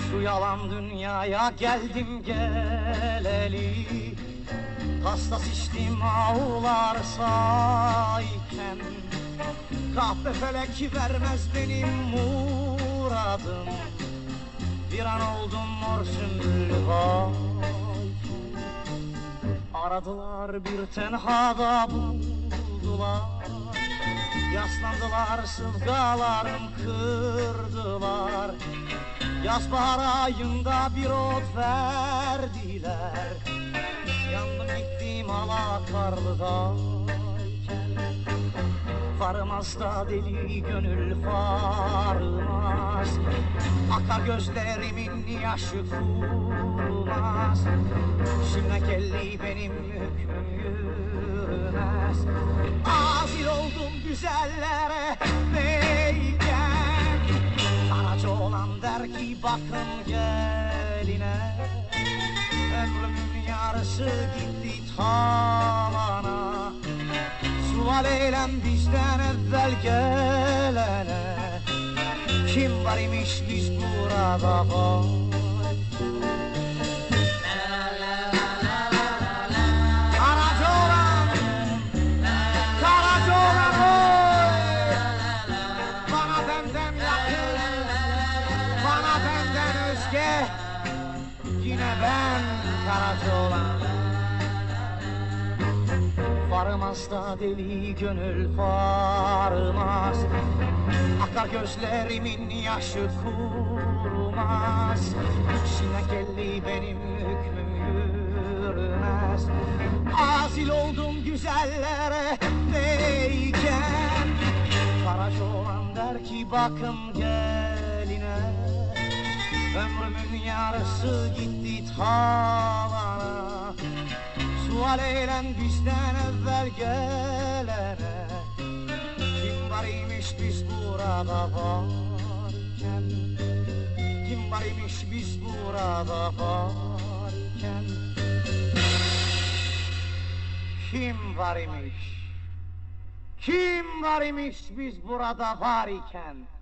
Şu yalan dünyaya geldim geleli, Hastas içtim ağlar sayken. Kahpe felek vermez benim muradım, bir an oldum mor sümbül hayken. Aradılar bir tenhada buldular, yaslandılar sıvgalarım kırdılar. Yaz bahar ayında bir ot verdiler, yandım gittim alakarlıdayken. Varmaz da deli gönül varmaz, akar gözlerimin yaşı kurmaz. Şimdikelli benim hükmüm yürümez. Azil oldum güzellere beyken, Karaca olan der ki bakın geline. Ömrümün yarısı gitti tavana, sual eylem bizden evvel gelene. Kim var imiş biz burada varken? Karaca olan, Karaca olan oy! Bana benden yakın, bana benden özge, yine ben Karaca olan. Varmaz da deli gönül varmaz, akar gözlerimin yaşı kurmaz. Şimdikelli benim hükmüm yürümez. Azil oldum güzellere deyken, Karaca olan der ki bakın geline. Ömrümün yarısı gitti tavana, sual eylem bizden evvel gelene. Kim var imiş biz burada varken? Kim var imiş biz burada varken? Kim var imiş? Kim var imiş biz burada var iken?